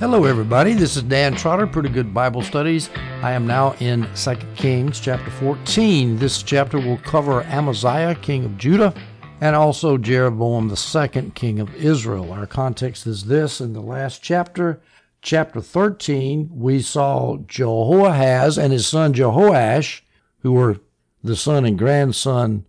Hello everybody, this is Dan Trotter, Pretty Good Bible Studies. I am now in 2 Kings chapter 14. This chapter will cover Amaziah, king of Judah, and also Jeroboam II, king of Israel. Our context is this: in the last chapter, chapter 13, we saw Jehoahaz and his son Jehoash, who were the son and grandson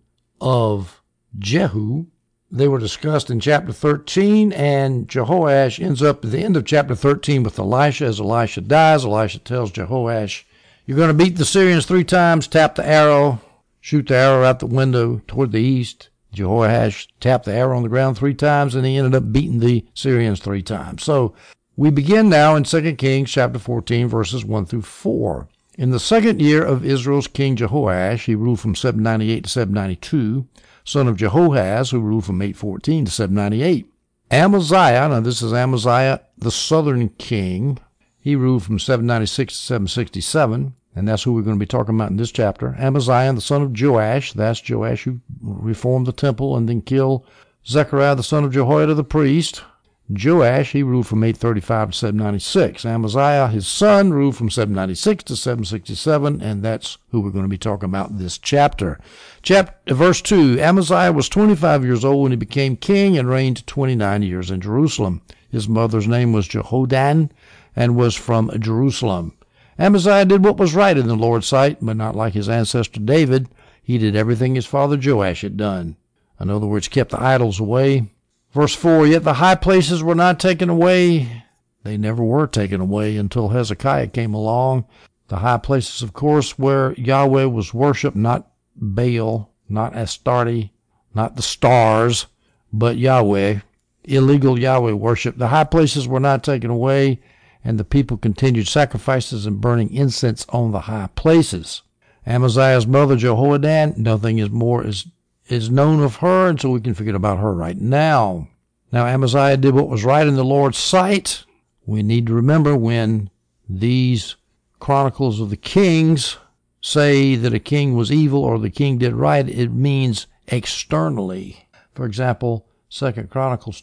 of Jehu. They were discussed in chapter 13, and Jehoash ends up at the end of chapter 13 with Elisha. As Elisha dies, Elisha tells Jehoash, "You're going to beat the Syrians 3 times, tap the arrow, shoot the arrow out the window toward the east." Jehoash tapped the arrow on the ground 3 times, and he ended up beating the Syrians 3 times. So we begin now in 2 Kings chapter 14, verses 1 through 4. In the second year of Israel's king Jehoash, he ruled from 798 to 792, son of Jehoahaz, who ruled from 814 to 798. Amaziah, now this is Amaziah, the southern king. He ruled from 796 to 767, and that's who we're going to be talking about in this chapter. Amaziah, the son of Joash, that's Joash who reformed the temple and then killed Zechariah, the son of Jehoiada the priest. Joash, he ruled from 835 to 796. Amaziah, his son, ruled from 796 to 767, and that's who we're going to be talking about in this chapter. Verse 2, Amaziah was 25 years old when he became king and reigned 29 years in Jerusalem. His mother's name was Jehoadan and was from Jerusalem. Amaziah did what was right in the Lord's sight, but not like his ancestor David. He did everything his father Joash had done. In other words, kept the idols away. Verse 4, yet the high places were not taken away. They never were taken away until Hezekiah came along. The high places, of course, where Yahweh was worshipped, not Baal, not Astarte, not the stars, but Yahweh, illegal Yahweh worship. The high places were not taken away, and the people continued sacrifices and burning incense on the high places. Amaziah's mother, Jehoadan, nothing is known of her, and so we can forget about her right now. Now, Amaziah did what was right in the Lord's sight. We need to remember when these chronicles of the kings say that a king was evil or the king did right, it means externally. For example, 2 Chronicles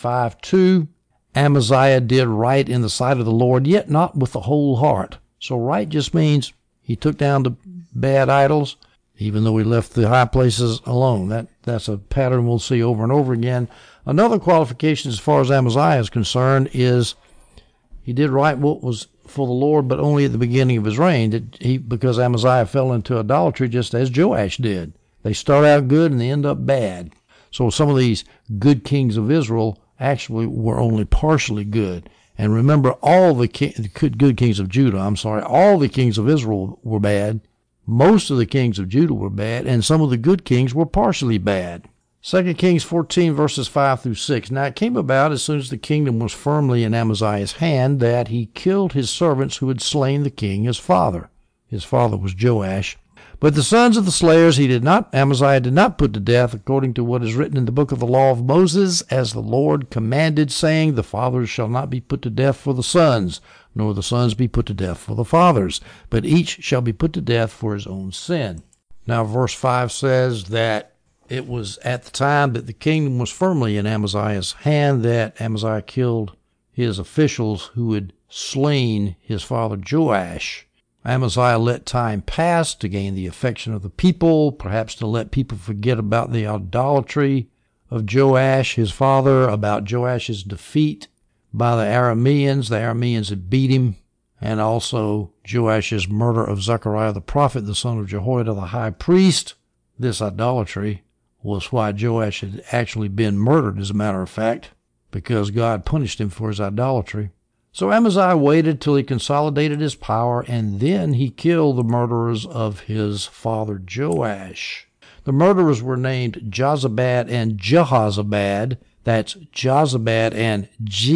25:2, Amaziah did right in the sight of the Lord, yet not with the whole heart. So right just means he took down the bad idols, even though he left the high places alone. That's a pattern we'll see over and over again. Another qualification as far as Amaziah is concerned is he did right what was for the Lord, but only at the beginning of his reign. Because Amaziah fell into idolatry just as Joash did. They start out good and they end up bad. So some of these good kings of Israel actually were only partially good. And remember, all the good kings of Judah, all the kings of Israel were bad. Most of the kings of Judah were bad, and some of the good kings were partially bad. 2 Kings 14, verses 5 through 6. Now it came about, as soon as the kingdom was firmly in Amaziah's hand, that he killed his servants who had slain the king, his father. His father was Joash. But the sons of the slayers Amaziah did not put to death, according to what is written in the book of the law of Moses, as the Lord commanded, saying, the fathers shall not be put to death for the sons, nor the sons be put to death for the fathers, but each shall be put to death for his own sin. Now verse 5 says that it was at the time that the kingdom was firmly in Amaziah's hand that Amaziah killed his officials who had slain his father Joash. Amaziah let time pass to gain the affection of the people, perhaps to let people forget about the idolatry of Joash, his father, about Joash's defeat by the Arameans. The Arameans had beat him, and also Joash's murder of Zechariah the prophet, the son of Jehoiada the high priest. This idolatry was why Joash had actually been murdered, as a matter of fact, because God punished him for his idolatry. So Amaziah waited till he consolidated his power, and then he killed the murderers of his father Joash. The murderers were named Jozabad and Jehozabad. That's Jozabad and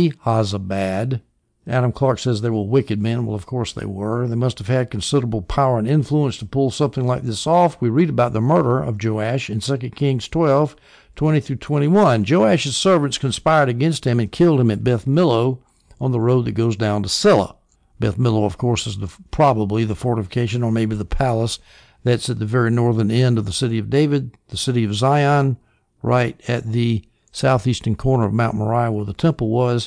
Jehozabad. Adam Clark says they were wicked men. Well, of course they were. They must have had considerable power and influence to pull something like this off. We read about the murder of Joash in 2 Kings 12, 20 through 21. Joash's servants conspired against him and killed him at Beth Millo on the road that goes down to Silla. Beth Millo, of course, is probably the fortification or maybe the palace that's at the very northern end of the city of David, the city of Zion, right at the southeastern corner of Mount Moriah where the temple was.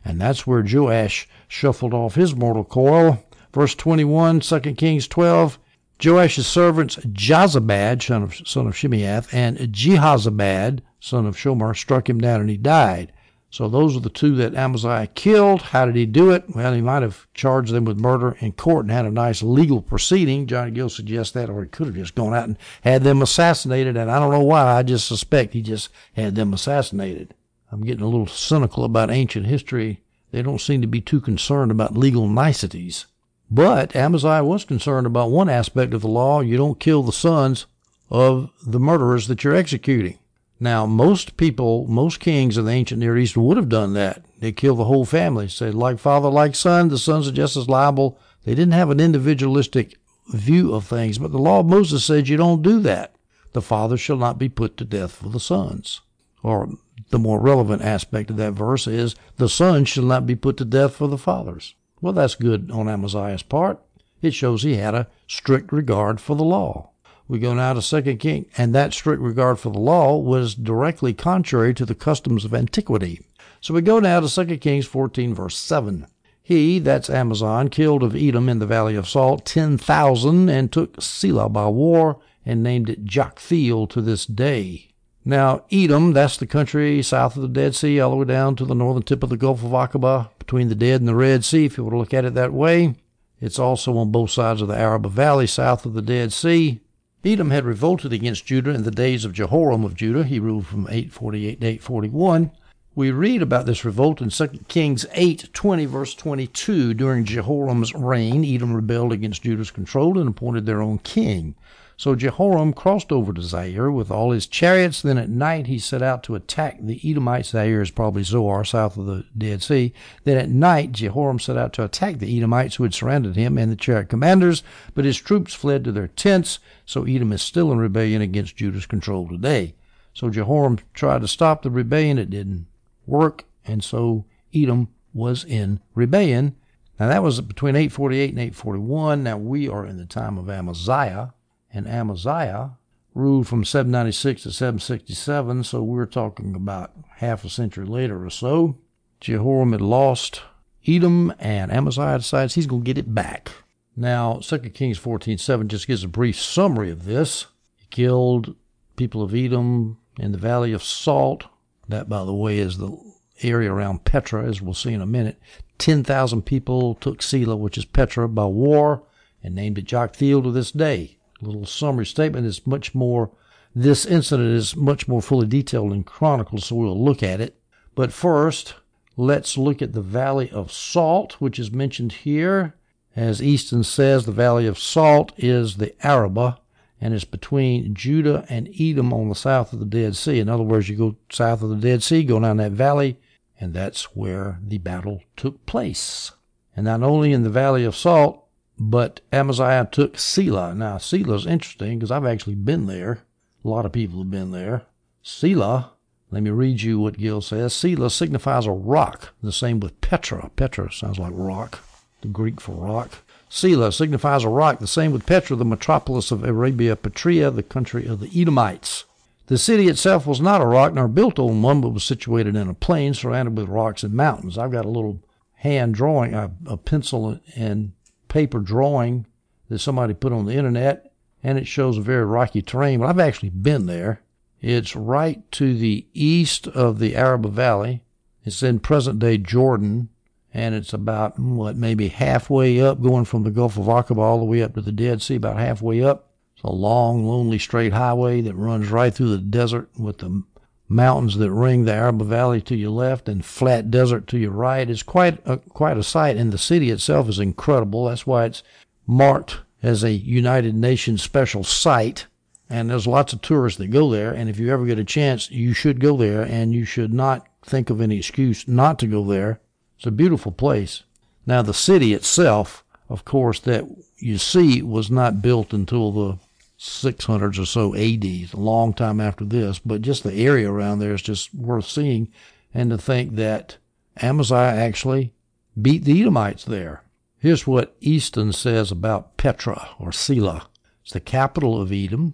And that's where Joash shuffled off his mortal coil. Verse 21, 2 Kings 12, Joash's servants Jozabad, son of Shimeath, and Jehozabad, son of Shomer, struck him down and he died. So those are the two that Amaziah killed. How did he do it? Well, he might have charged them with murder in court and had a nice legal proceeding. Johnny Gill suggests that, or he could have just gone out and had them assassinated, and I don't know why. I just suspect he just had them assassinated. I'm getting a little cynical about ancient history. They don't seem to be too concerned about legal niceties. But Amaziah was concerned about one aspect of the law. You don't kill the sons of the murderers that you're executing. Now, most kings of the ancient Near East would have done that. They killed the whole family. Said, like father, like son, the sons are just as liable. They didn't have an individualistic view of things, but the law of Moses says you don't do that. The father shall not be put to death for the sons. Or the more relevant aspect of that verse is, the sons shall not be put to death for the fathers. Well, that's good on Amaziah's part. It shows he had a strict regard for the law. We go now to 2 Kings, and that strict regard for the law was directly contrary to the customs of antiquity. So we go now to 2 Kings 14, verse 7. He, that's Amaziah, killed of Edom in the valley of Salt 10,000, and took Selah by war, and named it Joktheel to this day. Now, Edom, that's the country south of the Dead Sea, all the way down to the northern tip of the Gulf of Aqaba, between the Dead and the Red Sea, if you were to look at it that way. It's also on both sides of the Arabah Valley, south of the Dead Sea. Edom had revolted against Judah in the days of Jehoram of Judah. He ruled from 848 to 841. We read about this revolt in 2 Kings 8:20, verse 22. During Jehoram's reign, Edom rebelled against Judah's control and appointed their own king. So Jehoram crossed over to Zaire with all his chariots. Then at night he set out to attack the Edomites. Zaire is probably Zoar, south of the Dead Sea. Then at night Jehoram set out to attack the Edomites who had surrounded him and the chariot commanders, but his troops fled to their tents. So Edom is still in rebellion against Judah's control today. So Jehoram tried to stop the rebellion. It didn't work, and so Edom was in rebellion. Now that was between 848 and 841. Now we are in the time of Amaziah. And Amaziah ruled from 796 to 767, so we're talking about half a century later or so. Jehoram had lost Edom, and Amaziah decides he's going to get it back. Now, 2 Kings 14:7 just gives a brief summary of this. He killed people of Edom in the Valley of Salt. That, by the way, is the area around Petra, as we'll see in a minute. 10,000 people took Selah, which is Petra, by war, and named it Joktheel to this day. Little summary statement is much more, this incident is much more fully detailed in Chronicles, so we'll look at it. But first, let's look at the Valley of Salt, which is mentioned here. As Easton says, the Valley of Salt is the Arabah, and it's between Judah and Edom on the south of the Dead Sea. In other words, you go south of the Dead Sea, go down that valley, and that's where the battle took place. And not only in the Valley of Salt, but Amaziah took Selah. Now, Selah's interesting because I've actually been there. A lot of people have been there. Selah, let me read you what Gill says. Selah signifies a rock. The same with Petra. Petra sounds like rock, the Greek for rock. Selah signifies a rock. The same with Petra, the metropolis of Arabia Petrea, the country of the Edomites. The city itself was not a rock nor built on one, but was situated in a plain surrounded with rocks and mountains. I've got a little hand drawing, a pencil and paper drawing that somebody put on the internet, and it shows a very rocky terrain. But I've actually been there. It's right to the east of the Arabah Valley. It's in present-day Jordan, and it's about, maybe halfway up, going from the Gulf of Aqaba all the way up to the Dead Sea, about halfway up. It's a long, lonely, straight highway that runs right through the desert with the mountains that ring the Arabah Valley to your left and flat desert to your right. It's quite a sight, and the city itself is incredible. That's why it's marked as a United Nations special site, and there's lots of tourists that go there, and if you ever get a chance, you should go there, and you should not think of any excuse not to go there. It's a beautiful place. Now, the city itself, of course, that you see was not built until the 600s or so AD, a long time after this, but just the area around there is just worth seeing, and to think that Amaziah actually beat the Edomites there. Here's what Easton says about Petra, or Selah. It's the capital of Edom,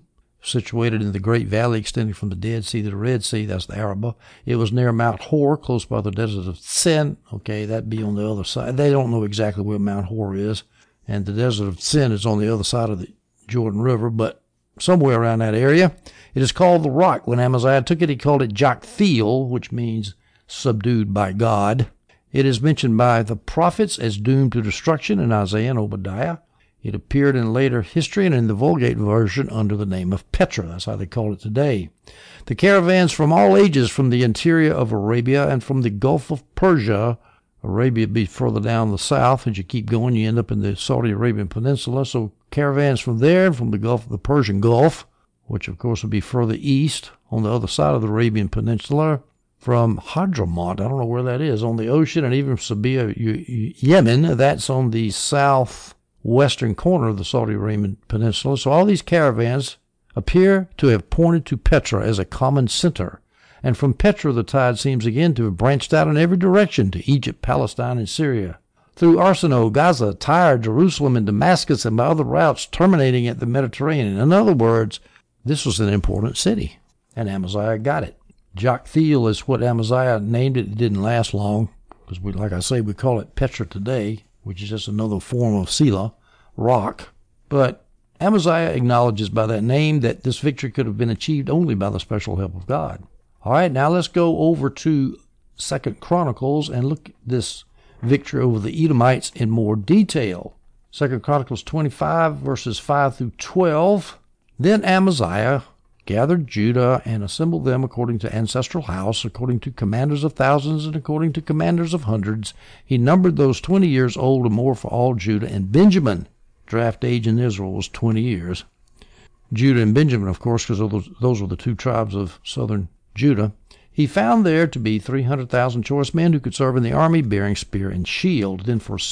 situated in the great valley extending from the Dead Sea to the Red Sea. That's the Arabah. It was near Mount Hor, close by the desert of Sin. Okay, that'd be on the other side. They don't know exactly where Mount Hor is, and the desert of Sin is on the other side of the Jordan River, but somewhere around that area. It is called the Rock. When Amaziah took it, he called it Joktheel, which means subdued by God. It is mentioned by the prophets as doomed to destruction in Isaiah and Obadiah. It appeared in later history and in the Vulgate version under the name of Petra. That's how they call it today. The caravans from all ages from the interior of Arabia and from the Gulf of Persia. Arabia be further down the south. As you keep going, you end up in the Saudi Arabian Peninsula. So caravans from there, from the Gulf, the Persian Gulf, which of course would be further east on the other side of the Arabian Peninsula, from Hadramaut, I don't know where that is, on the ocean, and even Sabia, Yemen, that's on the southwestern corner of the Saudi Arabian Peninsula. So all these caravans appear to have pointed to Petra as a common center. And from Petra, the tide seems again to have branched out in every direction to Egypt, Palestine, and Syria. Through Arsinoe, Gaza, Tyre, Jerusalem, and Damascus, and by other routes terminating at the Mediterranean. In other words, this was an important city, and Amaziah got it. Joktheel is what Amaziah named it. It didn't last long, because like I say, we call it Petra today, which is just another form of Selah, rock. But Amaziah acknowledges by that name that this victory could have been achieved only by the special help of God. All right, now let's go over to 2 Chronicles and look at this victory over the Edomites in more detail. 2 Chronicles 25, verses 5 through 12. Then Amaziah gathered Judah and assembled them according to ancestral house, according to commanders of thousands and according to commanders of hundreds. He numbered those 20 years old or more for all Judah and Benjamin. Draft age in Israel was 20 years. Judah and Benjamin, of course, because those were the two tribes of southern Judah. He found there to be 300,000 choice men who could serve in the army, bearing spear and shield. Then for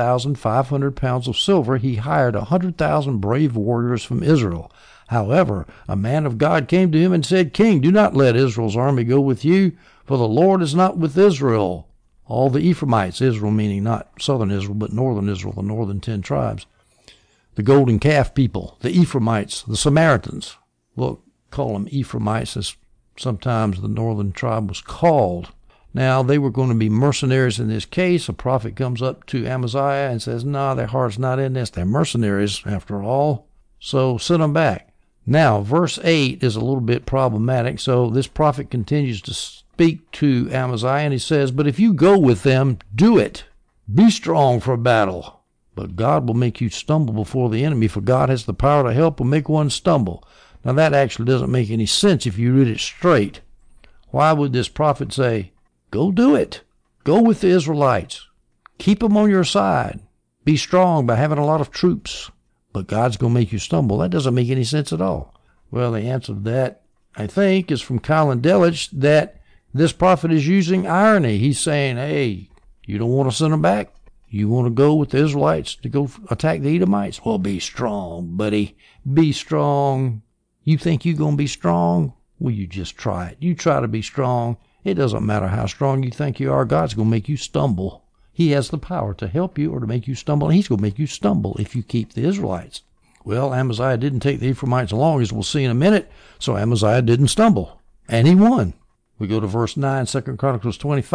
7,500 pounds of silver, he hired 100,000 brave warriors from Israel. However, a man of God came to him and said, King, do not let Israel's army go with you, for the Lord is not with Israel. All the Ephraimites, Israel meaning not southern Israel, but northern Israel, the northern 10 tribes. The golden calf people, the Ephraimites, the Samaritans. We'll call them Ephraimites, as sometimes the northern tribe was called. Now, they were going to be mercenaries in this case. A prophet comes up to Amaziah and says, no, their heart's not in this. They're mercenaries, after all. So send them back. Now, verse 8 is a little bit problematic. So this prophet continues to speak to Amaziah, and he says, but if you go with them, do it. Be strong for battle. But God will make you stumble before the enemy, for God has the power to help and make one stumble. Now, that actually doesn't make any sense if you read it straight. Why would this prophet say, go do it. Go with the Israelites. Keep them on your side. Be strong by having a lot of troops. But God's going to make you stumble. That doesn't make any sense at all. Well, the answer to that, I think, is from Colin Delich, that this prophet is using irony. He's saying, hey, you don't want to send them back? You want to go with the Israelites to go attack the Edomites? Well, be strong, buddy. Be strong. You think you're going to be strong? Well, you just try it. You try to be strong. It doesn't matter how strong you think you are. God's going to make you stumble. He has the power to help you or to make you stumble, and he's going to make you stumble if you keep the Israelites. Well, Amaziah didn't take the Ephraimites along, as we'll see in a minute, so Amaziah didn't stumble, and he won. We go to verse 9, 2 Chronicles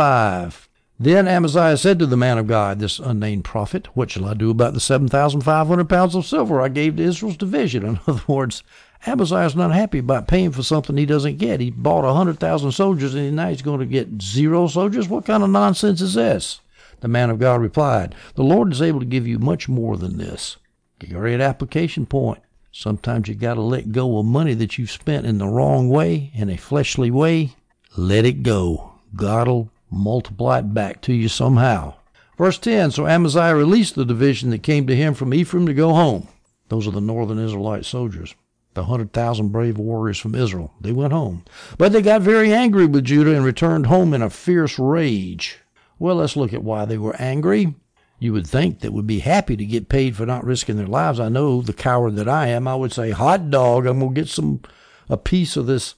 25. Then Amaziah said to the man of God, this unnamed prophet, what shall I do about the 7,500 pounds of silver I gave to Israel's division? In other words, Amaziah's not happy about paying for something he doesn't get. He bought 100,000 soldiers, and now he's going to get 0 soldiers? What kind of nonsense is this? The man of God replied, the Lord is able to give you much more than this. Great application point. Sometimes you got to let go of money that you've spent in the wrong way, in a fleshly way. Let it go. God will multiply it back to you somehow. Verse 10, so Amaziah released the division that came to him from Ephraim to go home. Those are the northern Israelite soldiers, the 100,000 brave warriors from Israel. They went home. But they got very angry with Judah and returned home in a fierce rage. Well, let's look at why they were angry. You would think that would be happy to get paid for not risking their lives. I know, the coward that I am, I would say, hot dog, I'm going to get a piece of this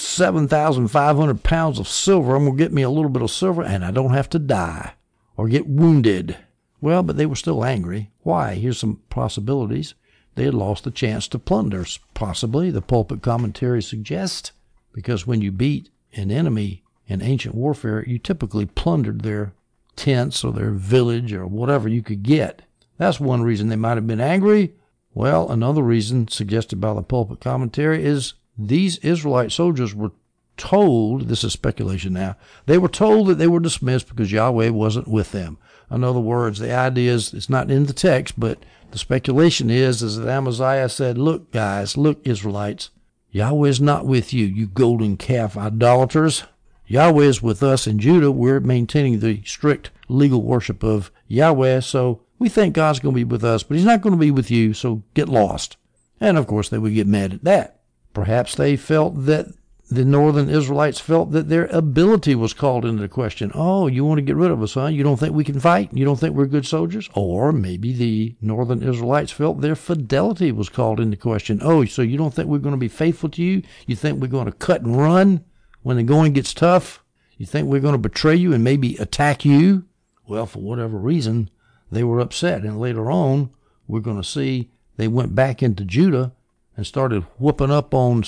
7,500 pounds of silver. I'm going to get me a little bit of silver, and I don't have to die or get wounded. Well, but they were still angry. Why? Here's some possibilities. they had lost the chance to plunder, possibly, the pulpit commentary suggests, because when you beat an enemy in ancient warfare, you typically plundered their tents or their village or whatever you could get. That's one reason they might have been angry. Well, another reason suggested by the pulpit commentary is these Israelite soldiers were told, this is speculation now, they were told that they were dismissed because Yahweh wasn't with them. In other words, the idea is, it's not in the text, but the speculation is that Amaziah said, look, guys, look, Israelites, Yahweh's not with you, you golden calf idolaters. Yahweh is with us in Judah. We're maintaining the strict legal worship of Yahweh, so we think God's going to be with us, but he's not going to be with you, so get lost. And, of course, they would get mad at that. Perhaps they felt that the northern Israelites felt that their ability was called into question. Oh, you want to get rid of us, huh? You don't think we can fight? You don't think we're good soldiers? Or maybe the northern Israelites felt their fidelity was called into question. Oh, so you don't think we're going to be faithful to you? You think we're going to cut and run when the going gets tough? You think we're going to betray you and maybe attack you? Well, for whatever reason, they were upset. And later on, we're going to see they went back into Judah and started whooping up on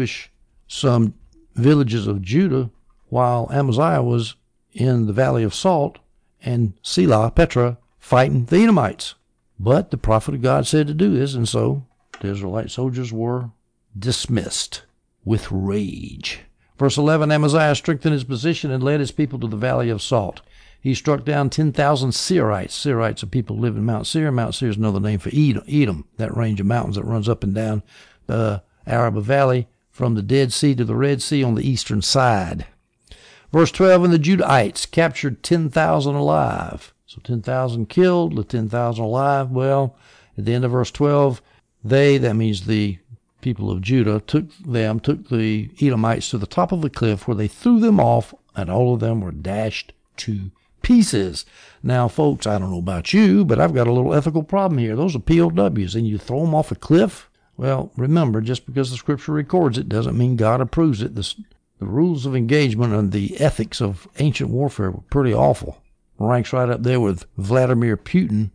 some villages of Judah while Amaziah was in the Valley of Salt and Selah, Petra, fighting the Edomites. But the prophet of God said to do this, and so the Israelite soldiers were dismissed with rage. Verse 11, Amaziah strengthened his position and led his people to the Valley of Salt. He struck down 10,000 Seirites. Seirites are people who live in Mount Seir. Mount Seir is another name for Edom, that range of mountains that runs up and down the Araba Valley from the Dead Sea to the Red Sea on the eastern side. Verse 12, and the Judahites captured 10,000 alive. So 10,000 killed, the 10,000 alive. Well, at the end of verse 12, that means the people of Judah, took the Edomites to the top of the cliff where they threw them off, and all of them were dashed to pieces. Now, folks, I don't know about you, but I've got a little ethical problem here. Those are POWs, and you throw them off a cliff? Well, remember, just because the Scripture records it doesn't mean God approves it. The rules of engagement and the ethics of ancient warfare were pretty awful. Ranks right up there with Vladimir Putin,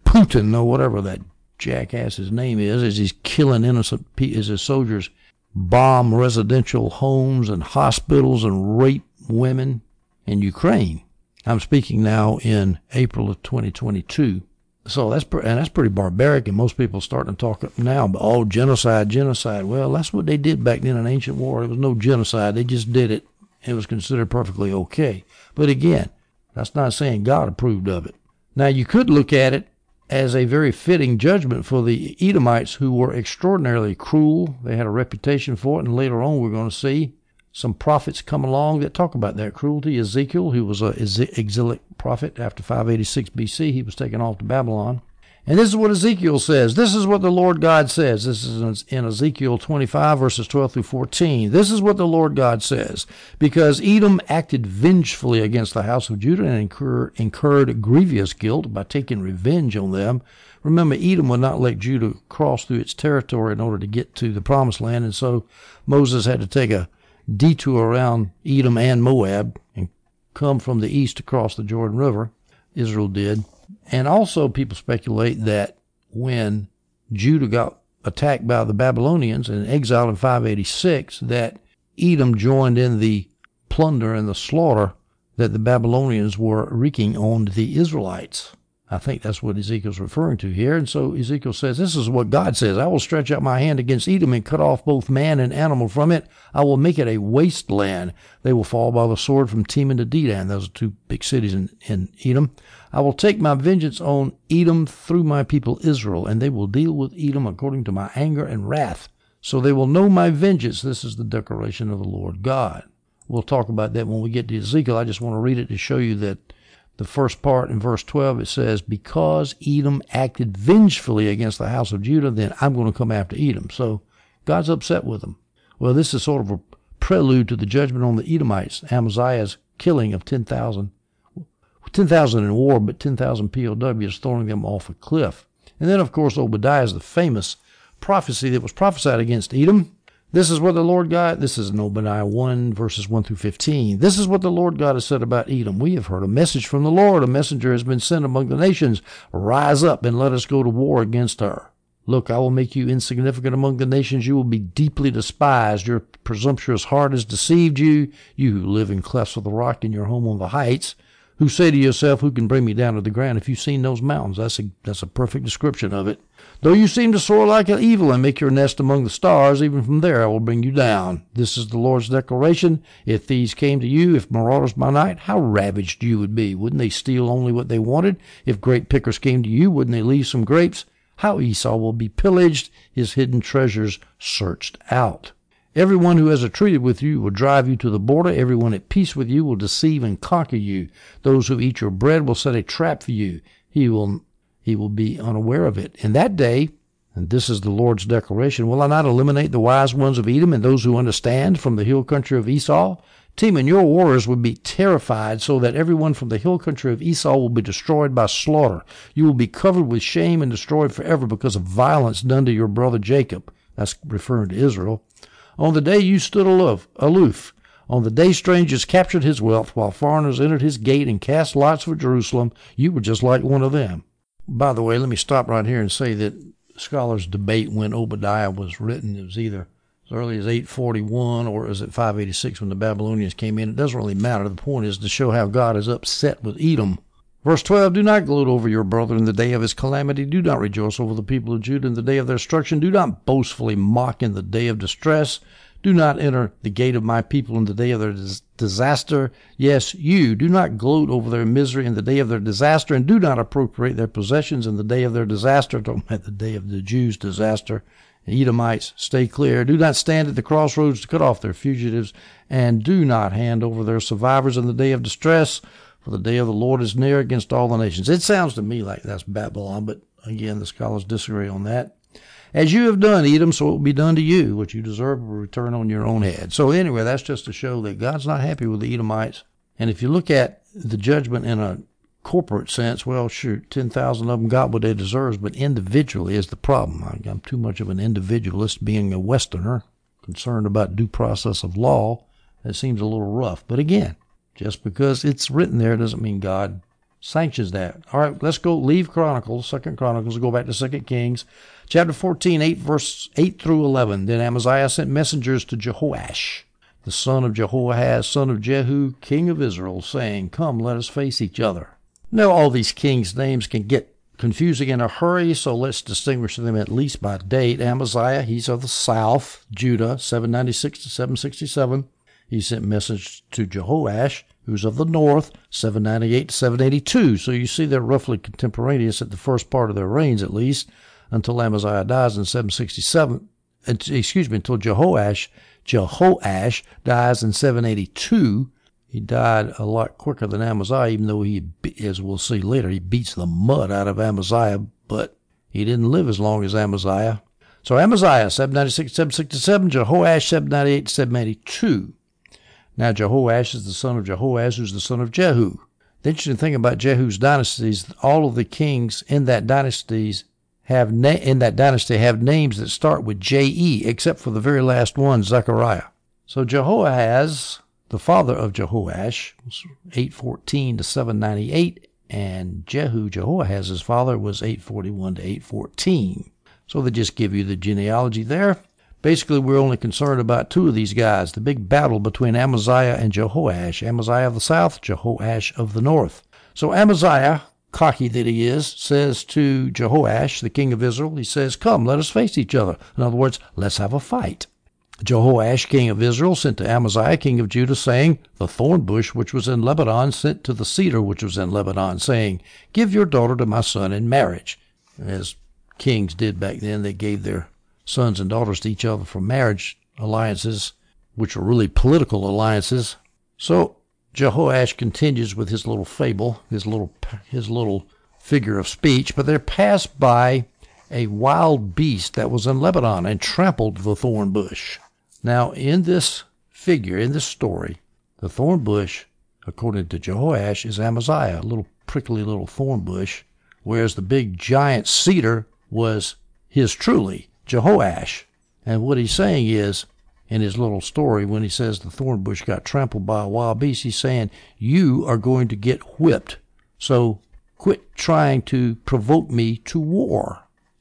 or whatever that jackass's name is, as he's killing innocent people, as his soldiers bomb residential homes and hospitals and rape women in Ukraine. I'm speaking now in April of 2022. So that's pretty barbaric, and most people are starting to talk now about, genocide. Well, that's what they did back then in ancient war. There was no genocide. They just did it. It was considered perfectly okay. But again, that's not saying God approved of it. Now, you could look at it as a very fitting judgment for the Edomites, who were extraordinarily cruel. They had a reputation for it, and later on we're going to see some prophets come along that talk about that cruelty. Ezekiel, who was an exilic prophet after 586 BC, he was taken off to Babylon. And this is what Ezekiel says. This is what the Lord God says. This is in Ezekiel 25, verses 12 through 14. This is what the Lord God says. Because Edom acted vengefully against the house of Judah and incurred grievous guilt by taking revenge on them. Remember, Edom would not let Judah cross through its territory in order to get to the Promised Land, and so Moses had to take a detour around Edom and Moab and come from the east across the Jordan River. Israel did. And also people speculate that when Judah got attacked by the Babylonians and exiled in 586, that Edom joined in the plunder and the slaughter that the Babylonians were wreaking on the Israelites. I think that's what Ezekiel's referring to here. And so Ezekiel says, this is what God says. I will stretch out my hand against Edom and cut off both man and animal from it. I will make it a wasteland. They will fall by the sword from Teman to Dedan. Those are two big cities in Edom. I will take my vengeance on Edom through my people Israel, and they will deal with Edom according to my anger and wrath. So they will know my vengeance. This is the declaration of the Lord God. We'll talk about that when we get to Ezekiel. I just want to read it to show you that the first part in verse 12, it says, because Edom acted vengefully against the house of Judah, then I'm going to come after Edom. So God's upset with them. Well, this is sort of a prelude to the judgment on the Edomites, Amaziah's killing of 10,000 in war, but 10,000 POWs, throwing them off a cliff. And then, of course, Obadiah is the famous prophecy that was prophesied against Edom. This is what the Lord God, this is in Obadiah 1, verses 1 through 15. This is what the Lord God has said about Edom. We have heard a message from the Lord. A messenger has been sent among the nations. Rise up and let us go to war against her. Look, I will make you insignificant among the nations. You will be deeply despised. Your presumptuous heart has deceived you, you who live in clefts of the rock in your home on the heights, who say to yourself, who can bring me down to the ground? If you've seen those mountains, that's a perfect description of it. Though you seem to soar like an eagle and make your nest among the stars, even from there I will bring you down. This is the Lord's declaration. If thieves came to you, if marauders by night, how ravaged you would be. Wouldn't they steal only what they wanted? If grape pickers came to you, wouldn't they leave some grapes? How Esau will be pillaged, his hidden treasures searched out. Everyone who has a treaty with you will drive you to the border. Everyone at peace with you will deceive and conquer you. Those who eat your bread will set a trap for you. He will be unaware of it. In that day, and this is the Lord's declaration, will I not eliminate the wise ones of Edom and those who understand from the hill country of Esau? Teman, your warriors will be terrified, so that everyone from the hill country of Esau will be destroyed by slaughter. You will be covered with shame and destroyed forever because of violence done to your brother Jacob. That's referring to Israel. On the day you stood aloof, on the day strangers captured his wealth, while foreigners entered his gate and cast lots for Jerusalem, you were just like one of them. By the way, let me stop right here and say that scholars debate when Obadiah was written. It was either as early as 841 or was it 586 when the Babylonians came in. It doesn't really matter. The point is to show how God is upset with Edom. Verse 12, do not gloat over your brother in the day of his calamity. Do not rejoice over the people of Judah in the day of their destruction. Do not boastfully mock in the day of distress. Do not enter the gate of my people in the day of their disaster. Yes, you do not gloat over their misery in the day of their disaster, and do not appropriate their possessions in the day of their disaster. Talking about the day of the Jews' disaster. Edomites, stay clear. Do not stand at the crossroads to cut off their fugitives, and do not hand over their survivors in the day of distress. For the day of the Lord is near against all the nations. It sounds to me like that's Babylon, but again, the scholars disagree on that. As you have done, Edom, so it will be done to you. What you deserve will return on your own head. So anyway, that's just to show that God's not happy with the Edomites. And if you look at the judgment in a corporate sense, well, shoot, 10,000 of them got what they deserve, but individually is the problem. I'm too much of an individualist, being a Westerner, concerned about due process of law. That seems a little rough. But again, just because it's written there doesn't mean God sanctions that. All right, let's leave Chronicles, 2 Chronicles, go back to 2 Kings, chapter 14, verse 8 through 11. Then Amaziah sent messengers to Jehoash, the son of Jehoahaz, son of Jehu, king of Israel, saying, come, let us face each other. Now, all these kings' names can get confusing in a hurry, so let's distinguish them at least by date. Amaziah, he's of the south, Judah, 796 to 767. He sent message to Jehoash, who's of the north, 798 to 782. So you see they're roughly contemporaneous at the first part of their reigns, at least, until Amaziah dies in 767. Until Jehoash dies in 782. He died a lot quicker than Amaziah, even though he, as we'll see later, he beats the mud out of Amaziah, but he didn't live as long as Amaziah. So Amaziah, 796 to 767, Jehoash, 798 to 782. Now, Jehoash is the son of Jehoaz, who's the son of Jehu. The interesting thing about Jehu's dynasties, all of the kings in that dynasty have names that start with J-E, except for the very last one, Zechariah. So Jehoahaz, the father of Jehoash, was 814 to 798, and Jehoahaz's father, was 841 to 814. So they just give you the genealogy there. Basically, we're only concerned about two of these guys, the big battle between Amaziah and Jehoash. Amaziah of the south, Jehoash of the north. So Amaziah, cocky that he is, says to Jehoash, the king of Israel, he says, come, let us face each other. In other words, let's have a fight. Jehoash, king of Israel, sent to Amaziah, king of Judah, saying, the thorn bush which was in Lebanon sent to the cedar which was in Lebanon, saying, give your daughter to my son in marriage. As kings did back then, they gave their sons and daughters to each other for marriage alliances, which were really political alliances. So Jehoash continues with his little fable, his little figure of speech, but they're passed by a wild beast that was in Lebanon and trampled the thorn bush. Now, in this figure, in this story, the thorn bush, according to Jehoash, is Amaziah, a little prickly little thorn bush, whereas the big giant cedar was his truly, Jehoash. And what he's saying is, in his little story, when he says the thorn bush got trampled by a wild beast, he's saying, you are going to get whipped. So quit trying to provoke me to war.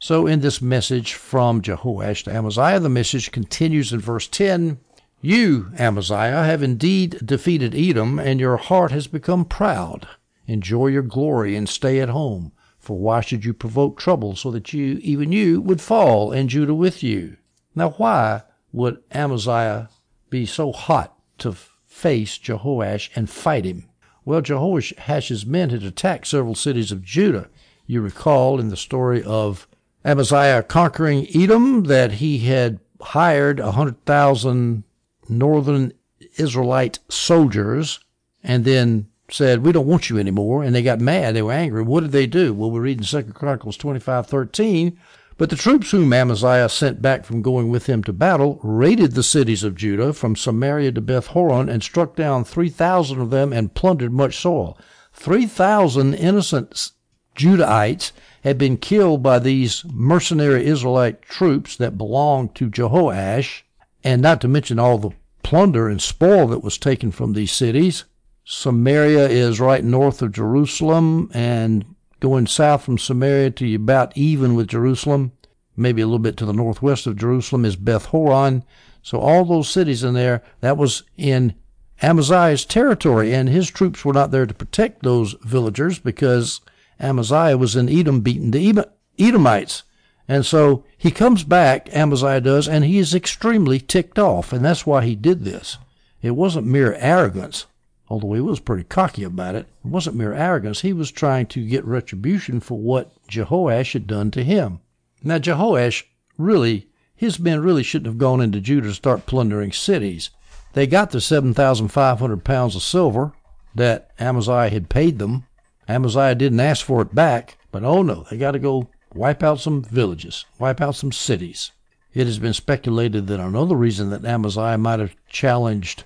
So in this message from Jehoash to Amaziah, the message continues in verse 10. You, Amaziah, have indeed defeated Edom, and your heart has become proud. Enjoy your glory and stay at home. For why should you provoke trouble so that even you, would fall, and Judah with you? Now why would Amaziah be so hot to face Jehoash and fight him? Well, Jehoash's men had attacked several cities of Judah. You recall in the story of Amaziah conquering Edom that he had hired 100,000 northern Israelite soldiers and then said, we don't want you anymore. And they got mad. They were angry. What did they do? Well, we read in 2 Chronicles 25:13, but the troops whom Amaziah sent back from going with him to battle raided the cities of Judah from Samaria to Beth-horon and struck down 3,000 of them and plundered much soil. 3,000 innocent Judahites had been killed by these mercenary Israelite troops that belonged to Jehoash, and not to mention all the plunder and spoil that was taken from these cities. Samaria is right north of Jerusalem, and going south from Samaria to about even with Jerusalem, maybe a little bit to the northwest of Jerusalem, is Beth-horon. So all those cities in there, that was in Amaziah's territory, and his troops were not there to protect those villagers because Amaziah was in Edom beating the Edomites. And so he comes back, Amaziah does, and he is extremely ticked off, and that's why he did this. It wasn't mere arrogance, although he was pretty cocky about it. It wasn't mere arrogance. He was trying to get retribution for what Jehoash had done to him. Now, Jehoash his men really shouldn't have gone into Judah to start plundering cities. They got the 7,500 pounds of silver that Amaziah had paid them. Amaziah didn't ask for it back, but oh no, they got to go wipe out some villages, wipe out some cities. It has been speculated that another reason that Amaziah might have challenged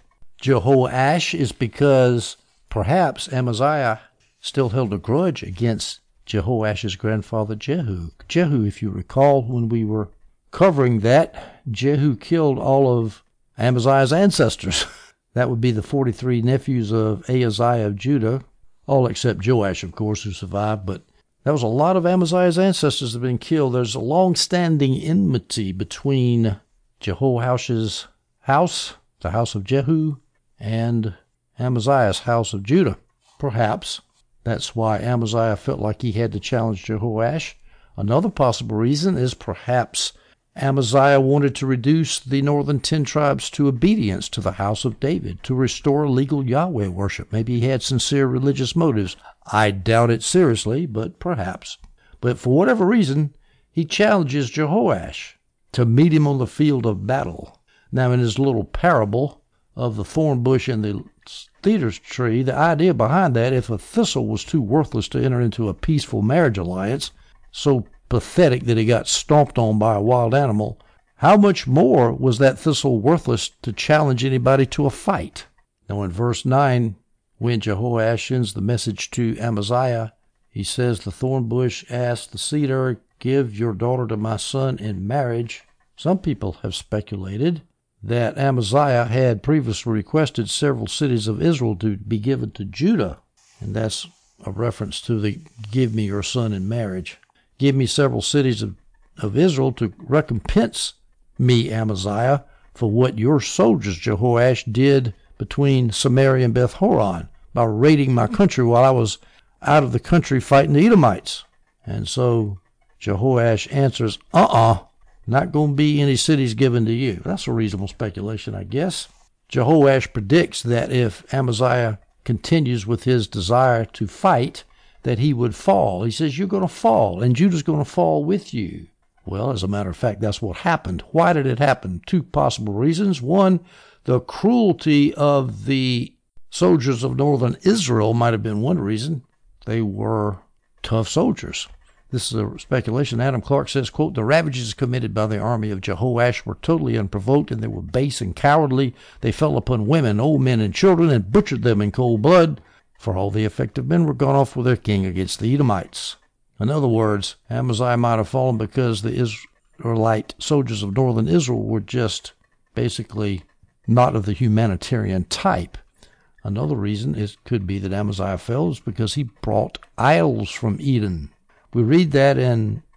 Jehoash is because perhaps Amaziah still held a grudge against Jehoash's grandfather Jehu. Jehu, if you recall, when we were covering that, Jehu killed all of Amaziah's ancestors. That would be the 43 nephews of Ahaziah of Judah, all except Joash, of course, who survived, but that was a lot of Amaziah's ancestors that have been killed. There's a long-standing enmity between Jehoash's house, the house of Jehu, and Amaziah's house of Judah. Perhaps that's why Amaziah felt like he had to challenge Jehoash. Another possible reason is perhaps Amaziah wanted to reduce the northern 10 tribes to obedience to the house of David, to restore legal Yahweh worship. Maybe he had sincere religious motives. I doubt it seriously, but perhaps. But for whatever reason, he challenges Jehoash to meet him on the field of battle. Now, in his little parable of the thorn bush and the cedar tree, the idea behind that, if a thistle was too worthless to enter into a peaceful marriage alliance, so pathetic that he got stomped on by a wild animal, how much more was that thistle worthless to challenge anybody to a fight? Now in verse 9, when Jehoash sends the message to Amaziah, he says, the thorn bush asked the cedar, give your daughter to my son in marriage. Some people have speculated that Amaziah had previously requested several cities of Israel to be given to Judah, and that's a reference to the give me your son in marriage. Give me several cities of Israel to recompense me, Amaziah, for what your soldiers, Jehoash, did between Samaria and Beth-horon by raiding my country while I was out of the country fighting the Edomites. And so Jehoash answers, not going to be any cities given to you. That's a reasonable speculation, I guess. Jehoash predicts that if Amaziah continues with his desire to fight, that he would fall. He says, you're going to fall, and Judah's going to fall with you. Well, as a matter of fact, that's what happened. Why did it happen? Two possible reasons. One, the cruelty of the soldiers of northern Israel might have been one reason. They were tough soldiers. This is a speculation. Adam Clark says, quote, the ravages committed by the army of Jehoash were totally unprovoked, and they were base and cowardly. They fell upon women, old men, and children, and butchered them in cold blood. For all the effective men were gone off with their king against the Edomites. In other words, Amaziah might have fallen because the Israelite soldiers of northern Israel were just basically not of the humanitarian type. Another reason it could be that Amaziah fell is because he brought idols from Edom. We read that in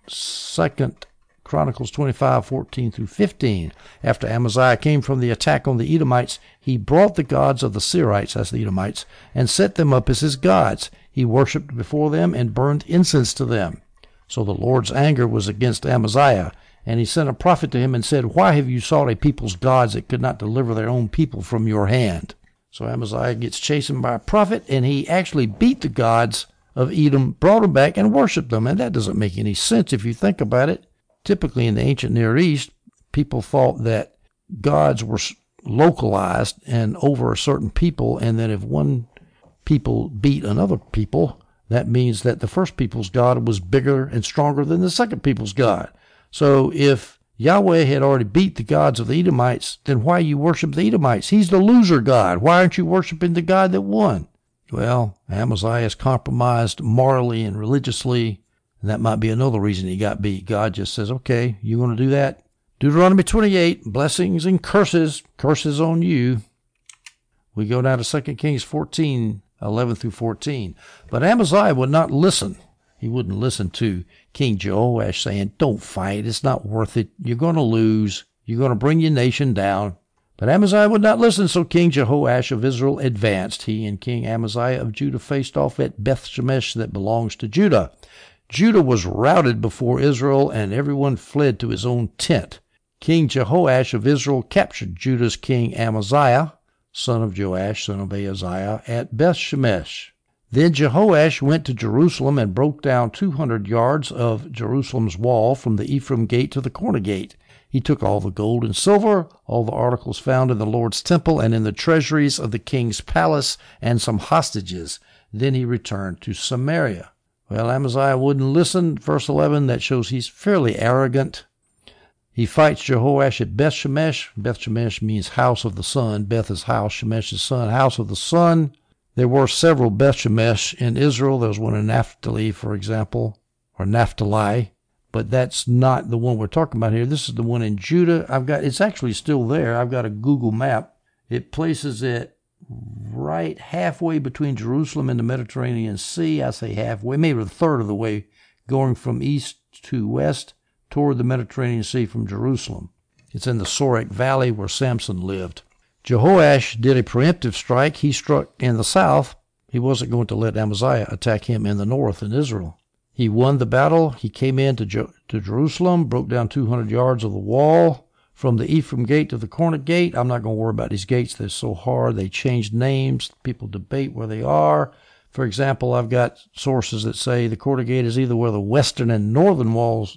2 Chronicles 25:14 through 15. After Amaziah came from the attack on the Edomites, he brought the gods of the Seirites, that's the Edomites, and set them up as his gods. He worshipped before them and burned incense to them. So the Lord's anger was against Amaziah, and he sent a prophet to him and said, "Why have you sought a people's gods that could not deliver their own people from your hand?" So Amaziah gets chastened by a prophet, and he actually beat the gods of Edom, brought them back, and worshipped them. And that doesn't make any sense if you think about it. Typically in the ancient Near East, people thought that gods were localized and over a certain people, and that if one people beat another people, that means that the first people's God was bigger and stronger than the second people's God. So if Yahweh had already beat the gods of the Edomites, then why you worship the Edomites? He's the loser God. Why aren't you worshiping the God that won? Well, Amaziah is compromised morally and religiously, and that might be another reason he got beat. God just says, okay, you want to do that? Deuteronomy 28, blessings and curses on you. We go down to 2 Kings 14, 11 through 14. But Amaziah would not listen. He wouldn't listen to King Jehoash saying, don't fight, it's not worth it, you're going to lose, you're going to bring your nation down. But Amaziah would not listen, so King Jehoash of Israel advanced. He and King Amaziah of Judah faced off at Beth-Shemesh that belongs to Judah. Judah was routed before Israel, and everyone fled to his own tent. King Jehoash of Israel captured Judah's king Amaziah, son of Joash, son of Ahaziah, at Beth-Shemesh. Then Jehoash went to Jerusalem and broke down 200 yards of Jerusalem's wall from the Ephraim gate to the corner gate. He took all the gold and silver, all the articles found in the Lord's temple and in the treasuries of the king's palace, and some hostages. Then he returned to Samaria. Well, Amaziah wouldn't listen. Verse 11, that shows he's fairly arrogant. He fights Jehoash at Beth-Shemesh. Beth-Shemesh means house of the sun. Beth is house, Shemesh is son, house of the sun. There were several Beth-Shemesh in Israel. There was one in Naphtali, for example, or Naphtali, but that's not the one we're talking about here. This is the one in Judah. It's actually still there. I've got a Google map. It places it right halfway between Jerusalem and the Mediterranean Sea. I say halfway, maybe a third of the way, going from east to west toward the Mediterranean Sea from Jerusalem. It's in the Sorek Valley where Samson lived. Jehoash did a preemptive strike. He struck in the south. He wasn't going to let Amaziah attack him in the north in Israel. He won the battle. He came into Jerusalem, broke down 200 yards of the wall from the Ephraim gate to the corner gate. I'm not going to worry about these gates. They're so hard. They changed names. People debate where they are. For example, I've got sources that say the corner gate is either where the western and northern walls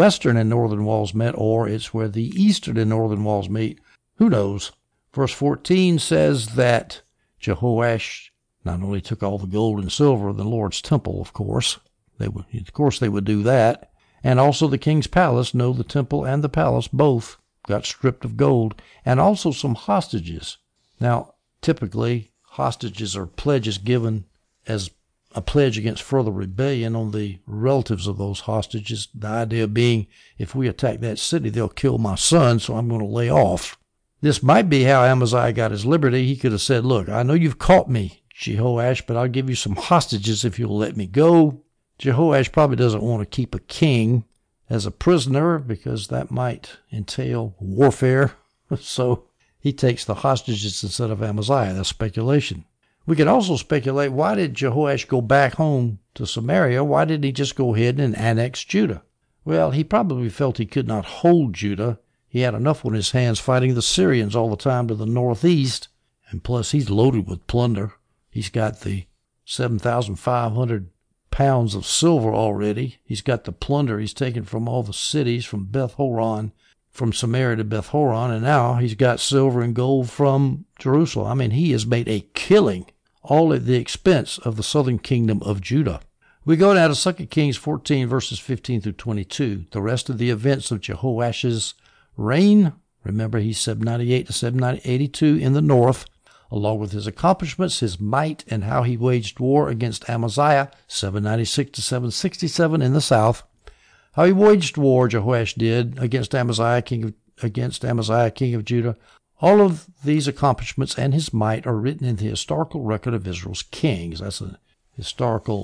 met, or it's where the eastern and northern walls meet. Who knows? Verse 14 says that Jehoash not only took all the gold and silver of the Lord's temple, of course they would do that, and also the king's palace. No, the temple and the palace both got stripped of gold, and also some hostages. Now, typically, hostages are pledges given as a pledge against further rebellion on the relatives of those hostages. The idea being, if we attack that city, they'll kill my son, so I'm going to lay off. This might be how Amaziah got his liberty. He could have said, look, I know you've caught me, Jehoash, but I'll give you some hostages if you'll let me go. Jehoash probably doesn't want to keep a king as a prisoner because that might entail warfare. So he takes the hostages instead of Amaziah. That's speculation. We could also speculate, why did Jehoash go back home to Samaria? Why didn't he just go ahead and annex Judah? Well, he probably felt he could not hold Judah. He had enough on his hands fighting the Syrians all the time to the northeast, and plus he's loaded with plunder. He's got the 7,500 pounds of silver already. He's got the plunder he's taken from all the cities from Beth-Horon, from Samaria to Beth-Horon, and now he's got silver and gold from Jerusalem. I mean, he has made a killing, all at the expense of the southern kingdom of Judah. We go now to 2 Kings 14, verses 15 through 22. The rest of the events of Jehoash's reign, remember he's 798 to 782 in the north, along with his accomplishments, his might, and how he waged war against Amaziah, 796 to 767 in the south. How he waged war, Jehoash did, against Amaziah, king of Judah. All of these accomplishments and his might are written in the historical record of Israel's kings. That's a historical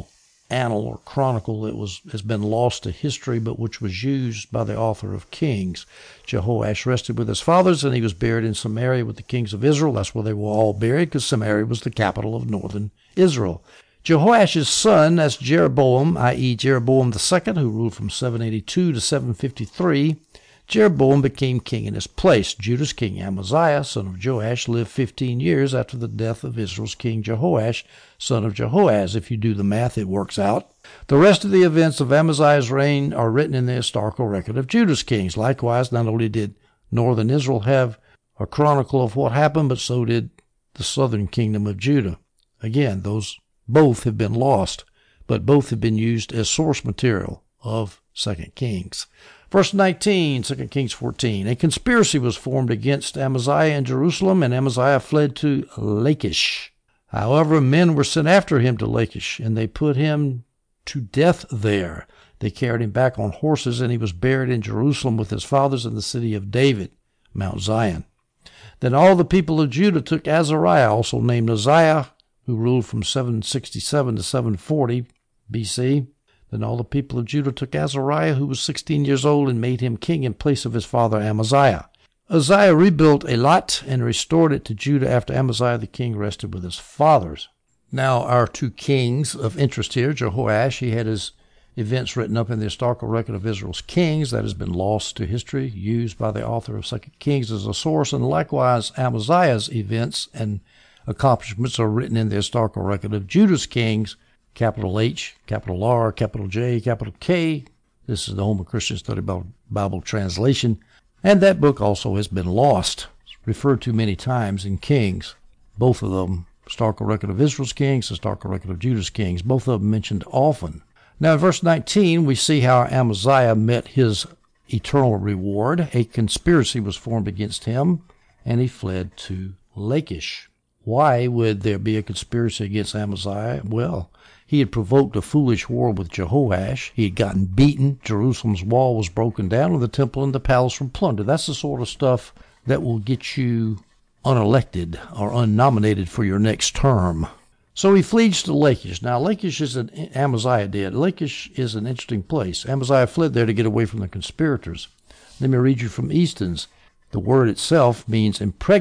annal or chronicle that has been lost to history, but which was used by the author of Kings. Jehoash rested with his fathers, and he was buried in Samaria with the kings of Israel. That's where they were all buried, because Samaria was the capital of northern Israel. Jehoash's son, that's Jeroboam, i.e. Jeroboam II, who ruled from 782 to 753. Jeroboam became king in his place. Judah's king Amaziah, son of Joash, lived 15 years after the death of Israel's king Jehoash, son of Jehoaz. If you do the math, it works out. The rest of the events of Amaziah's reign are written in the historical record of Judah's kings. Likewise, not only did northern Israel have a chronicle of what happened, but so did the southern kingdom of Judah. Again, those both have been lost, but both have been used as source material of 2 Kings. Verse 19, 2 Kings 14. A conspiracy was formed against Amaziah in Jerusalem, and Amaziah fled to Lachish. However, men were sent after him to Lachish, and they put him to death there. They carried him back on horses, and he was buried in Jerusalem with his fathers in the city of David, Mount Zion. Then all the people of Judah took Azariah, also named Uzziah, who ruled from 767 to 740 BC. Then all the people of Judah took Azariah, who was 16 years old, and made him king in place of his father Amaziah. Uzziah rebuilt Eilat and restored it to Judah after Amaziah the king rested with his fathers. Now, our two kings of interest here, Jehoash, he had his events written up in the historical record of Israel's kings. That has been lost to history, used by the author of 2 Kings as a source, and likewise Amaziah's events and accomplishments are written in the historical record of Judah's kings, capital H, capital R, capital J, capital K. This is the Home of Christian Study Bible translation. And that book also has been lost. It's referred to many times in Kings. Both of them, historical record of Israel's kings, historical record of Judah's kings, both of them mentioned often. Now in verse 19, we see how Amaziah met his eternal reward. A conspiracy was formed against him, and he fled to Lachish. Why would there be a conspiracy against Amaziah? Well, he had provoked a foolish war with Jehoash. He had gotten beaten. Jerusalem's wall was broken down, and the temple and the palace were plundered. That's the sort of stuff that will get you unelected or unnominated for your next term. So he flees to Lachish. Now, Lachish is Amaziah did. Lachish is an interesting place. Amaziah fled there to get away from the conspirators. Let me read you from Easton's. The word itself means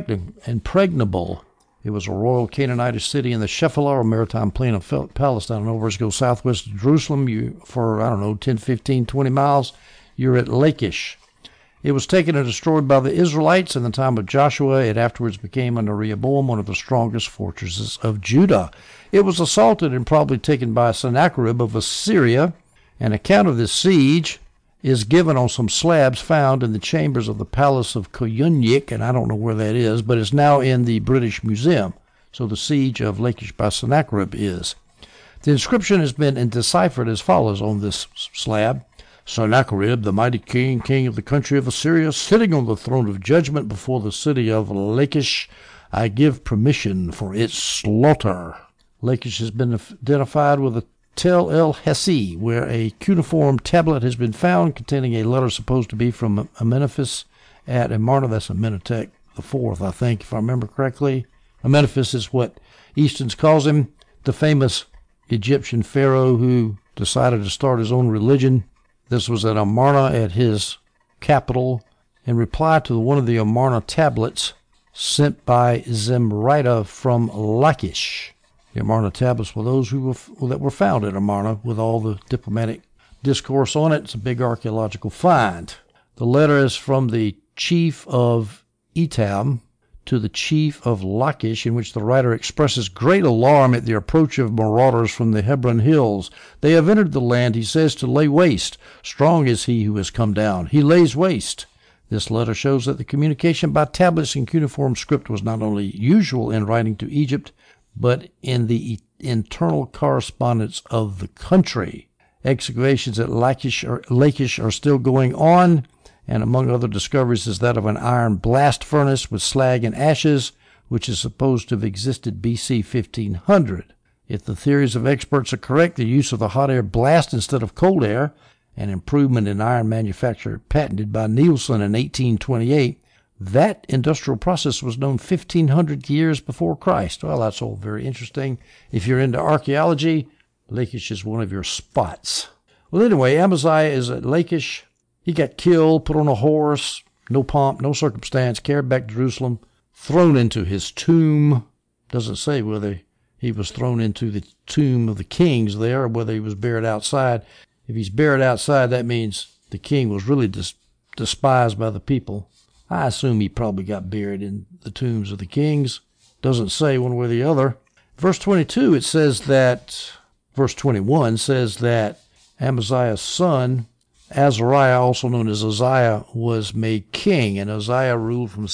impregnable. It was a royal Canaanitish city in the Shephelah, or maritime plain of Palestine. And over as you go southwest of Jerusalem, for, 10, 15, 20 miles, you're at Lachish. It was taken and destroyed by the Israelites in the time of Joshua. It afterwards became, under Rehoboam, one of the strongest fortresses of Judah. It was assaulted and probably taken by Sennacherib of Assyria. An account of this siege is given on some slabs found in the chambers of the palace of Koyunjik, and I don't know where that is, but it's now in the British Museum. So the siege of Lachish by Sennacherib is. The inscription has been deciphered as follows on this slab. Sennacherib, the mighty king of the country of Assyria, sitting on the throne of judgment before the city of Lachish, I give permission for its slaughter. Lachish has been identified with a Tel El Hesi, where a cuneiform tablet has been found containing a letter supposed to be from Amenophis at Amarna. That's Amenhotep IV, I think, if I remember correctly. Amenophis is what Easton's calls him, the famous Egyptian pharaoh who decided to start his own religion. This was at Amarna, at his capital, in reply to one of the Amarna tablets sent by Zimrida from Lachish. The Amarna tablets were those that were found at Amarna with all the diplomatic discourse on it. It's a big archaeological find. The letter is from the chief of Etam to the chief of Lachish, in which the writer expresses great alarm at the approach of marauders from the Hebron hills. They have entered the land, he says, to lay waste. Strong is he who has come down. He lays waste. This letter shows that the communication by tablets in cuneiform script was not only usual in writing to Egypt, but in the internal correspondence of the country. Excavations at Lachish are still going on, and among other discoveries is that of an iron blast furnace with slag and ashes, which is supposed to have existed BC 1500. If the theories of experts are correct, the use of the hot air blast instead of cold air, an improvement in iron manufacture patented by Nielsen in 1828, that industrial process was known 1,500 years before Christ. Well, that's all very interesting. If you're into archaeology, Lachish is one of your spots. Well, anyway, Amaziah is at Lachish. He got killed, put on a horse, no pomp, no circumstance, carried back to Jerusalem, thrown into his tomb. Doesn't say whether he was thrown into the tomb of the kings there or whether he was buried outside. If he's buried outside, that means the king was really despised by the people. I assume he probably got buried in the tombs of the kings. Doesn't say one way or the other. Verse 22, it says that, verse 21 says that Amaziah's son, Azariah, also known as Uzziah, was made king, and Uzziah ruled from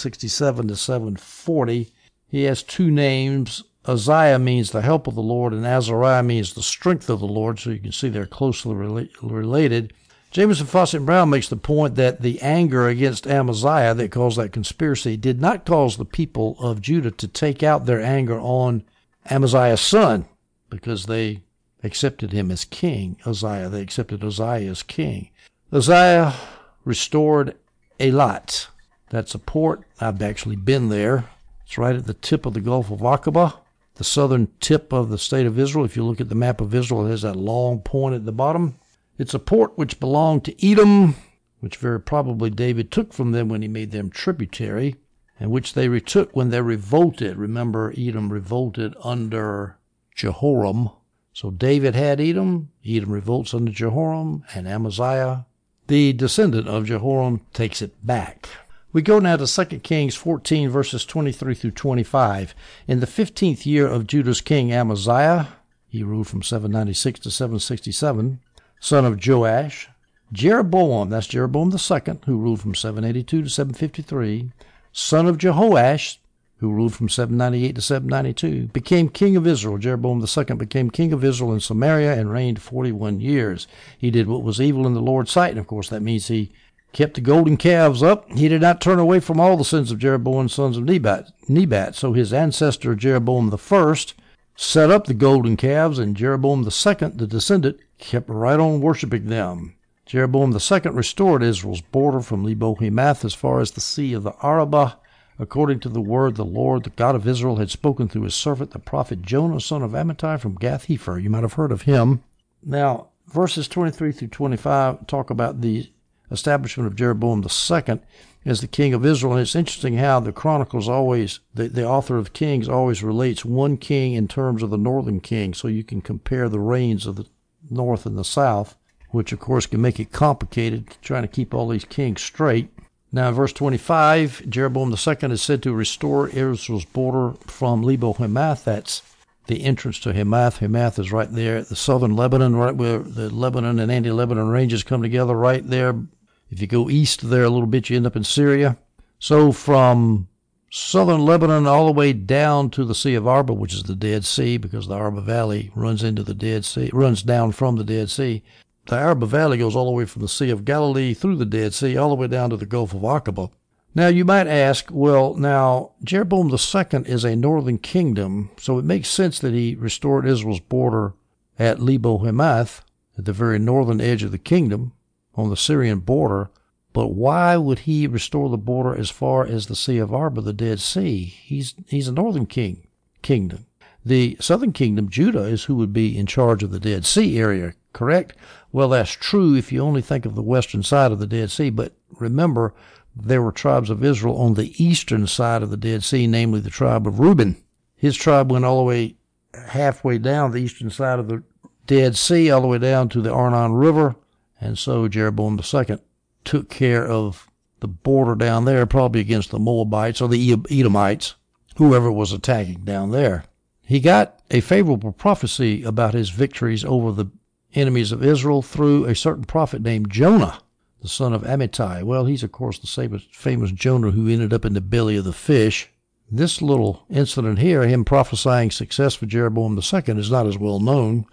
767 to 740. He has two names. Uzziah means the help of the Lord, and Azariah means the strength of the Lord, so you can see they're closely related. Jameson, Fawcett, and Brown makes the point that the anger against Amaziah that caused that conspiracy did not cause the people of Judah to take out their anger on Amaziah's son, because they accepted him as king. Uzziah, they accepted Uzziah as king. Uzziah restored Eilat. That's a port. I've actually been there. It's right at the tip of the Gulf of Aqaba, the southern tip of the state of Israel. If you look at the map of Israel, it has that long point at the bottom. It's a port which belonged to Edom, which very probably David took from them when he made them tributary, and which they retook when they revolted. Remember, Edom revolted under Jehoram. So David had Edom, Edom revolts under Jehoram, and Amaziah, the descendant of Jehoram, takes it back. We go now to 2 Kings 14, verses 23 through 25. In the 15th year of Judah's king Amaziah, he ruled from 796 to 767, son of Joash, Jeroboam, that's Jeroboam II, who ruled from 782 to 753, son of Jehoash, who ruled from 798 to 792, became king of Israel. Jeroboam II became king of Israel in Samaria and reigned 41 years. He did what was evil in the Lord's sight, and of course that means he kept the golden calves up. He did not turn away from all the sins of Jeroboam, sons of Nebat. So his ancestor Jeroboam I set up the golden calves, and Jeroboam II, the descendant, kept right on worshiping them. Jeroboam II restored Israel's border from Lebo-Hamath as far as the Sea of the Arabah, according to the word the Lord, the God of Israel, had spoken through his servant, the prophet Jonah, son of Amittai from Gath-Hepher. You might have heard of him. Now, verses 23 through 25 talk about the establishment of Jeroboam II as the king of Israel. And it's interesting how the Chronicles always, the author of Kings always relates one king in terms of the northern king, so you can compare the reigns of the north and the south, which of course can make it complicated trying to keep all these kings straight. Now in verse 25, Jeroboam II is said to restore Israel's border from Lebo-Hamath. That's the entrance to Hamath. Hamath is right there at the southern Lebanon, right where the Lebanon and anti-Lebanon ranges come together, right there. If you go east there a little bit, you end up in Syria. So from southern Lebanon all the way down to the Sea of Arba, which is the Dead Sea, because the Arba Valley runs into the Dead Sea, runs down from the Dead Sea. The Arba Valley goes all the way from the Sea of Galilee through the Dead Sea, all the way down to the Gulf of Aqaba. Now you might ask, well, now Jeroboam II is a northern kingdom, so it makes sense that he restored Israel's border at Lebo-Hamath, at the very northern edge of the kingdom, on the Syrian border. But why would he restore the border as far as the Sea of Arba, the Dead Sea? He's a northern kingdom. The southern kingdom, Judah, is who would be in charge of the Dead Sea area, correct? Well, that's true if you only think of the western side of the Dead Sea, but remember, there were tribes of Israel on the eastern side of the Dead Sea, namely the tribe of Reuben. His tribe went all the way halfway down the eastern side of the Dead Sea, all the way down to the Arnon River, and so Jeroboam II took care of the border down there, probably against the Moabites or the Edomites, whoever was attacking down there. He got a favorable prophecy about his victories over the enemies of Israel through a certain prophet named Jonah, the son of Amittai. Well, he's, of course, the famous Jonah who ended up in the belly of the fish. This little incident here, him prophesying success for Jeroboam II, is not as well known.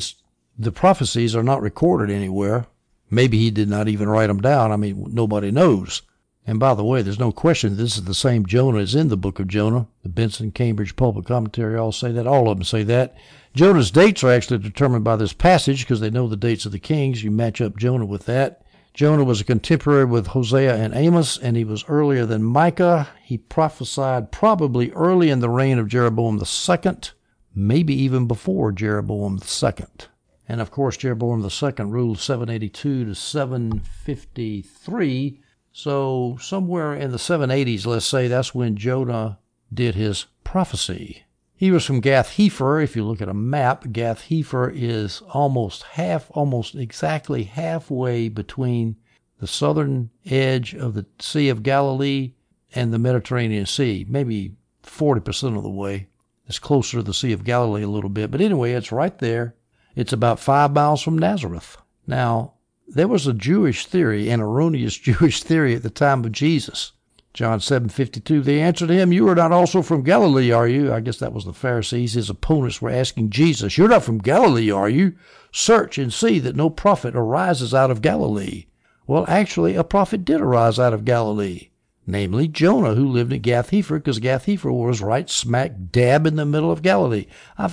The prophecies are not recorded anywhere. Maybe he did not even write them down. I mean, nobody knows. And by the way, there's no question this is the same Jonah as in the book of Jonah. The Benson Cambridge Public Commentary all say that. All of them say that. Jonah's dates are actually determined by this passage because they know the dates of the kings. You match up Jonah with that. Jonah was a contemporary with Hosea and Amos, and he was earlier than Micah. He prophesied probably early in the reign of Jeroboam II, maybe even before Jeroboam II. And of course, Jeroboam II ruled 782 to 753. So somewhere in the 780s, let's say, that's when Jonah did his prophecy. He was from Gath-Hepher. If you look at a map, Gath-Hepher is almost exactly halfway between the southern edge of the Sea of Galilee and the Mediterranean Sea, maybe 40% of the way. It's closer to the Sea of Galilee a little bit. But anyway, it's right there. It's about 5 miles from Nazareth. Now, there was a Jewish theory, an erroneous Jewish theory at the time of Jesus. John 7:52, they answered him, "You are not also from Galilee, are you?" I guess that was the Pharisees. His opponents were asking Jesus, "You're not from Galilee, are you? Search and see that no prophet arises out of Galilee." Well, actually, a prophet did arise out of Galilee, namely Jonah, who lived in Gath-Hepher, because Gath-Hepher was right smack dab in the middle of Galilee.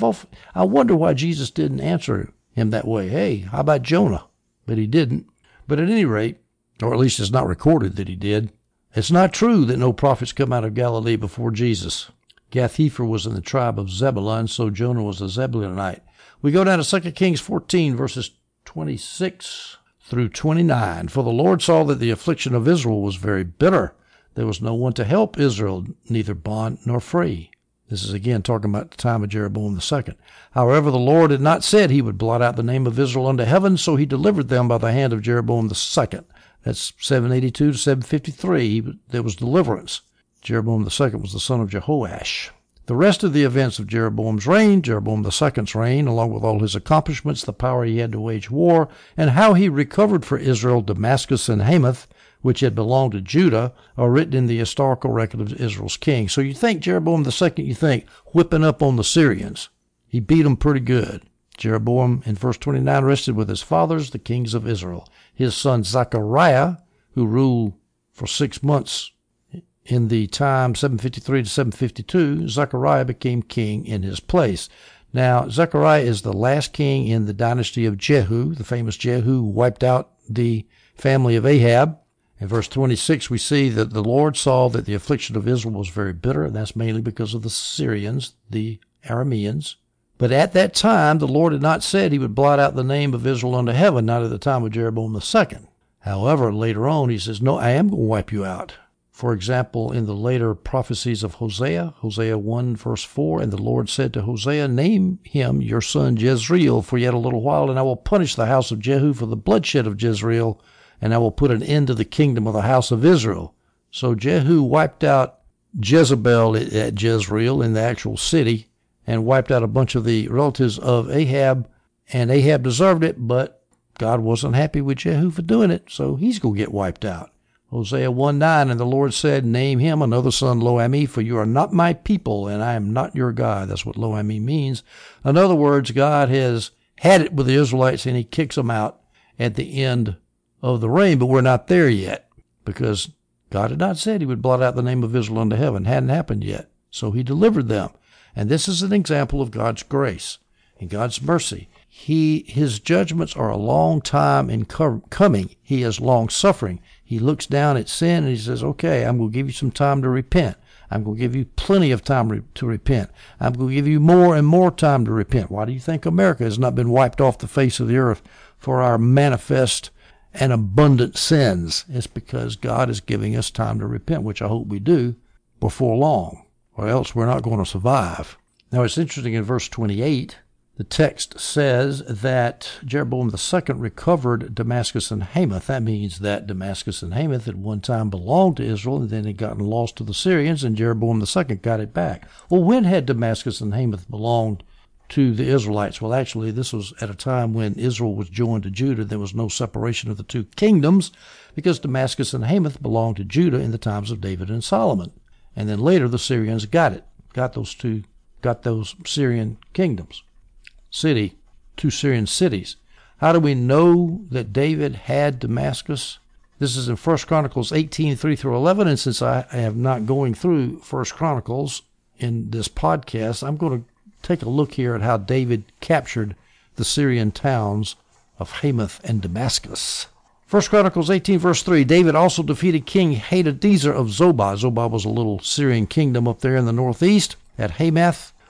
I wonder why Jesus didn't answer him that way. Hey, how about Jonah? But he didn't. But at any rate, or at least it's not recorded that he did, it's not true that no prophets come out of Galilee before Jesus. Gath-Hepher was in the tribe of Zebulun, so Jonah was a Zebulunite. We go down to 2 Kings 14, verses 26 through 29. For the Lord saw that the affliction of Israel was very bitter. There was no one to help Israel, neither bond nor free. This is again talking about the time of Jeroboam II. However, the Lord had not said he would blot out the name of Israel unto heaven, so he delivered them by the hand of Jeroboam II. That's 782 to 753. There was deliverance. Jeroboam II was the son of Jehoash. The rest of the events of Jeroboam's reign, Jeroboam II's reign, along with all his accomplishments, the power he had to wage war, and how he recovered for Israel Damascus and Hamath, which had belonged to Judah, are written in the historical record of Israel's king. So you think Jeroboam II, you think whipping up on the Syrians. He beat them pretty good. Jeroboam, in verse 29, rested with his fathers, the kings of Israel. His son Zechariah, who ruled for 6 months in the time 753 to 752, Zechariah became king in his place. Now, Zechariah is the last king in the dynasty of Jehu, the famous Jehu who wiped out the family of Ahab. In verse 26, we see that the Lord saw that the affliction of Israel was very bitter, and that's mainly because of the Syrians, the Arameans. But at that time, the Lord had not said he would blot out the name of Israel unto heaven, not at the time of Jeroboam II. However, later on, he says, no, I am going to wipe you out. For example, in the later prophecies of Hosea, Hosea 1, verse 4, and the Lord said to Hosea, name him your son Jezreel for yet a little while, and I will punish the house of Jehu for the bloodshed of Jezreel, and I will put an end to the kingdom of the house of Israel. So Jehu wiped out Jezebel at Jezreel in the actual city, and wiped out a bunch of the relatives of Ahab, and Ahab deserved it, but God wasn't happy with Jehu for doing it, so he's going to get wiped out. Hosea 1:9, and the Lord said, name him another son Lo-Ammi, for you are not my people, and I am not your God. That's what Lo-Ammi means. In other words, God has had it with the Israelites, and he kicks them out at the end of the reign, but we're not there yet, because God had not said he would blot out the name of Israel unto heaven. Hadn't happened yet, so he delivered them. And this is an example of God's grace and God's mercy. His judgments are a long time in coming. He is long-suffering. He looks down at sin and he says, okay, I'm going to give you some time to repent. I'm going to give you plenty of time to repent. I'm going to give you more and more time to repent. Why do you think America has not been wiped off the face of the earth for our manifest and abundant sins? It's because God is giving us time to repent, which I hope we do before long, or else we're not going to survive. Now, it's interesting in verse 28, the text says that Jeroboam II recovered Damascus and Hamath. That means that Damascus and Hamath at one time belonged to Israel, and then had gotten lost to the Syrians, and Jeroboam II got it back. Well, when had Damascus and Hamath belonged to the Israelites? Well, actually, this was at a time when Israel was joined to Judah. There was no separation of the two kingdoms, because Damascus and Hamath belonged to Judah in the times of David and Solomon. And then later the Syrians got those Syrian kingdoms. Two Syrian cities. How do we know that David had Damascus? This is in 1 Chronicles 18, 3 through 11, and since I am not going through 1 Chronicles in this podcast, I'm going to take a look here at how David captured the Syrian towns of Hamath and Damascus. 1 Chronicles 18, verse 3, David also defeated King Hadadezer of Zobah. Zobah was a little Syrian kingdom up there in the northeast, at Hamath,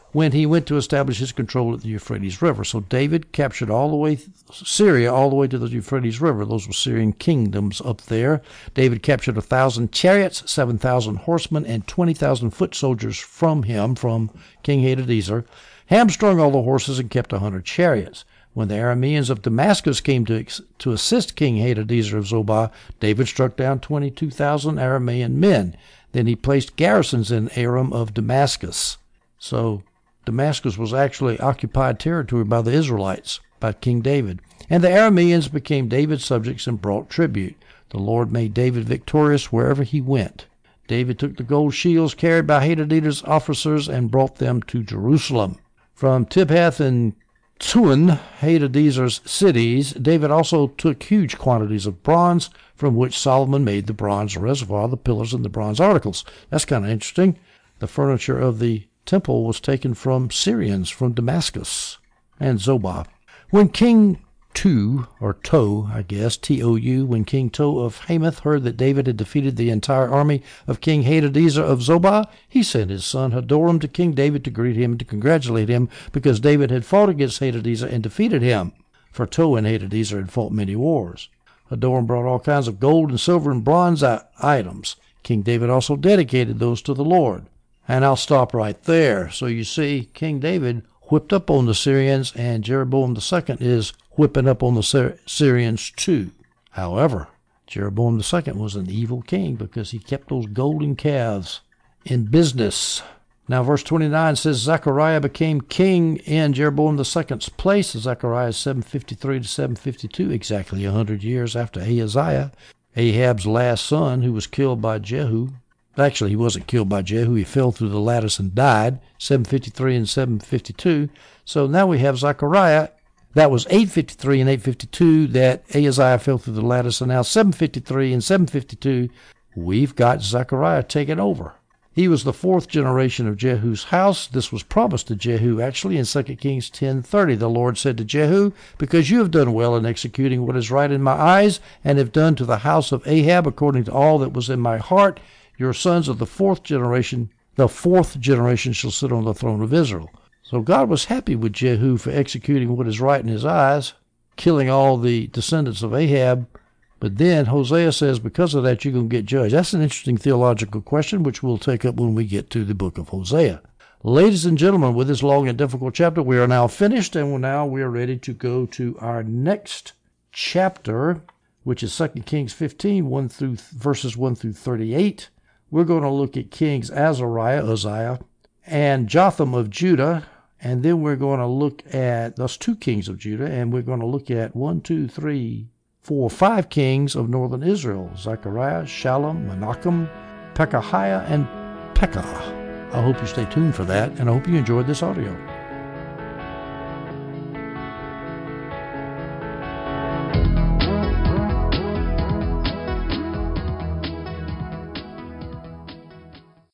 when he went to establish his control at the Euphrates River. So David captured all the way Syria, all the way to the Euphrates River. Those were Syrian kingdoms up there. David captured 1,000 chariots, 7,000 horsemen, and 20,000 foot soldiers from him, from King Hadadezer, hamstrung all the horses and kept 100 chariots. When the Arameans of Damascus came to assist King Hadadezer of Zobah, David struck down 22,000 Aramean men. Then he placed garrisons in Aram of Damascus. So Damascus was actually occupied territory by the Israelites, by King David. And the Arameans became David's subjects and brought tribute. The Lord made David victorious wherever he went. David took the gold shields carried by Hadadezer's officers and brought them to Jerusalem. From Tibhath and Tuan, Hadadezer's cities, David also took huge quantities of bronze, from which Solomon made the bronze reservoir, the pillars, and the bronze articles. That's kind of interesting. The furniture of the temple was taken from Syrians, from Damascus and Zobah. When King Tou, or Tou, I guess, T-O-U, when King Tou of Hamath heard that David had defeated the entire army of King Hadadezer of Zobah, he sent his son Hadoram to King David to greet him and to congratulate him, because David had fought against Hadadezer and defeated him. For Tou and Hadadezer had fought many wars. Hadoram brought all kinds of gold and silver and bronze items. King David also dedicated those to the Lord. And I'll stop right there. So you see, King David whipped up on the Syrians, and Jeroboam II is whipping up on the Syrians too. However, Jeroboam II was an evil king because he kept those golden calves in business. Now verse 29 says Zechariah became king in Jeroboam II's place. Zechariah 753 to 752, exactly 100 years after Ahaziah, Ahab's last son, who was killed by Jehu. Actually, he wasn't killed by Jehu. He fell through the lattice and died, 753 and 752. So now we have Zechariah. That was 853 and 852 that Ahaziah fell through the lattice, and now 753 and 752, we've got Zechariah taking over. He was the fourth generation of Jehu's house. This was promised to Jehu, actually, in 2 Kings 10:30. The Lord said to Jehu, because you have done well in executing what is right in my eyes, and have done to the house of Ahab according to all that was in my heart, your sons of the fourth generation shall sit on the throne of Israel. So God was happy with Jehu for executing what is right in his eyes, killing all the descendants of Ahab. But then Hosea says, because of that, you're going to get judged. That's an interesting theological question, which we'll take up when we get to the book of Hosea. Ladies and gentlemen, with this long and difficult chapter, we are now finished, and now we are ready to go to our next chapter, which is 2 Kings 15, verses 1 through 38. We're going to look at Kings Uzziah, and Jotham of Judah, and then we're going to look at those two kings of Judah, and we're going to look at 5 kings of northern Israel: Zechariah, Shallum, Menachem, Pekahiah, and Pekah. I hope you stay tuned for that, and I hope you enjoyed this audio.